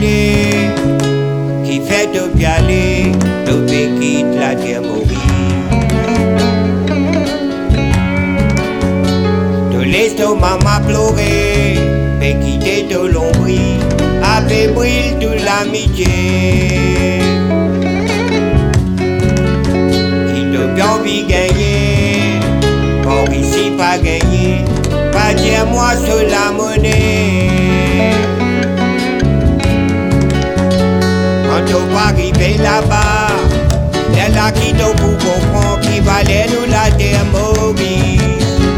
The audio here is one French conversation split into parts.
aller, qui fait de bien aller, de quitte la terre mourir. De l'estomac m'a pleuré, mais quitter de l'ombrie, avait brûlé de l'amitié. Qui de bien envie gagner, or ici pas gagner, pas dire moi sur la monnaie. Quand on va arriver là-bas, elle a qui nous pour comprendre qui valait nous la terre mobile.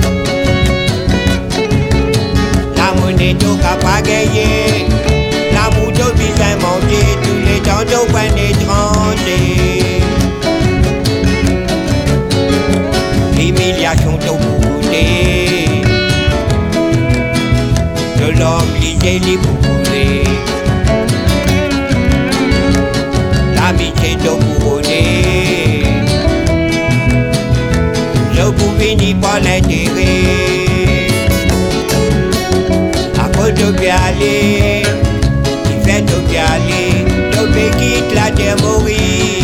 La monnaie nous n'a pas gagné, l'amour de bien manger, tous les temps de bon étranger. L'humiliation de bouler, de l'homme lisé les bouler. L'amitié de couronner, je pouvais ni pas l'intérêt. À cause de bien aller, il fait de bien aller, de quitte la terre mourir.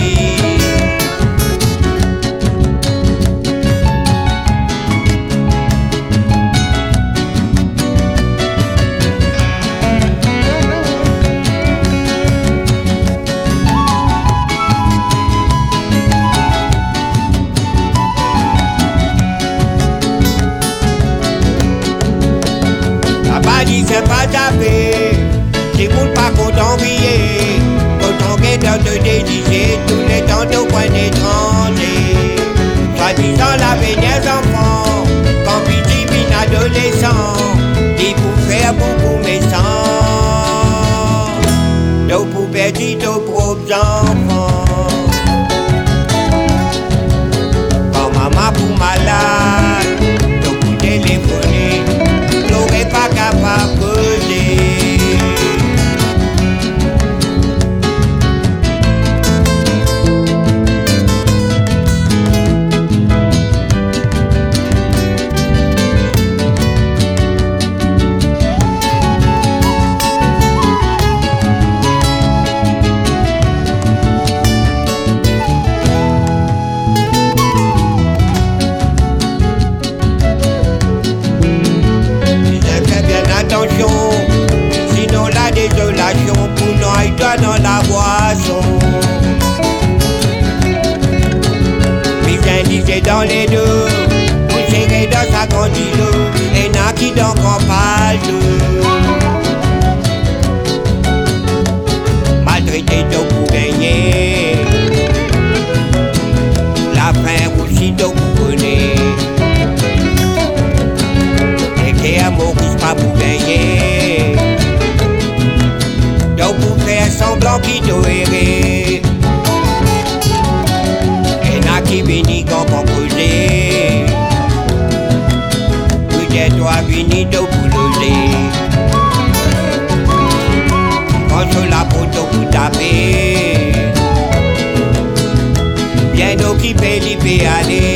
C'est pas tapé, c'est pour pas qu'on t'envie, quand on guette de dédiger tous les temps de point étranger. Soi-disant laver des enfants, quand petit bin adolescent, il pour faire beaucoup méchant, de pour perdre de propres enfants. Quand maman pour malade, de pour téléphoner, n'aurait pas capable de sinon la désolation pour nous il doit dans la boisson. Bien disait dans les deux, vous serrez dans sa cantine, et n'a qui donc en parle d'eux. Maltraité de vous gagner, la fin aussi de vous connaître. Et à Maurice pas pour gagner, donc pour faire semblant qu'il doit errer. Et n'a qui vini quand on creuser, peut-être toi vini de vous loger. Quand sur la photo vous tapez, bien occupé l'y peut aller.